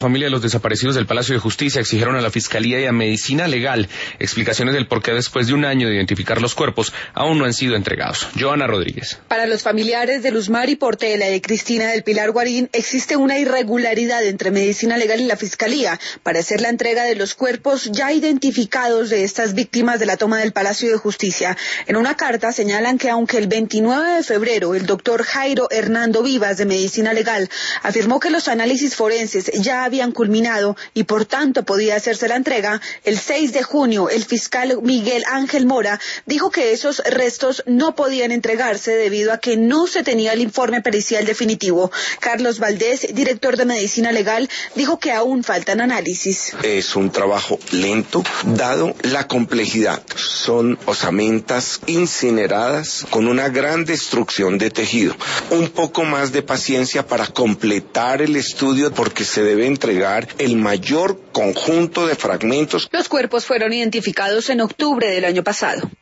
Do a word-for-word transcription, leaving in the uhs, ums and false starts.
La familia de los desaparecidos del Palacio de Justicia exigieron a la Fiscalía y a Medicina Legal explicaciones del por qué después de un año de identificar los cuerpos aún no han sido entregados. Joana Rodríguez. Para los familiares de Luzmari Portela y de Cristina del Pilar Guarín existe una irregularidad entre Medicina Legal y la Fiscalía para hacer la entrega de los cuerpos ya identificados de estas víctimas de la toma del Palacio de Justicia. En una carta señalan que aunque el veintinueve de febrero el doctor Jairo Hernando Vivas de Medicina Legal afirmó que los análisis forenses ya habían culminado y por tanto podía hacerse la entrega, el seis de junio el fiscal Miguel Ángel Mora dijo que esos restos no podían entregarse debido a que no se tenía el informe pericial definitivo. Carlos Valdés, director de Medicina Legal, dijo que aún faltan análisis. Es un trabajo lento, dado la complejidad. Son osamentas incineradas con una gran destrucción de tejido. Un poco más de paciencia para completar el estudio porque se debe entregar el mayor conjunto de fragmentos. Los cuerpos fueron identificados en octubre del año pasado.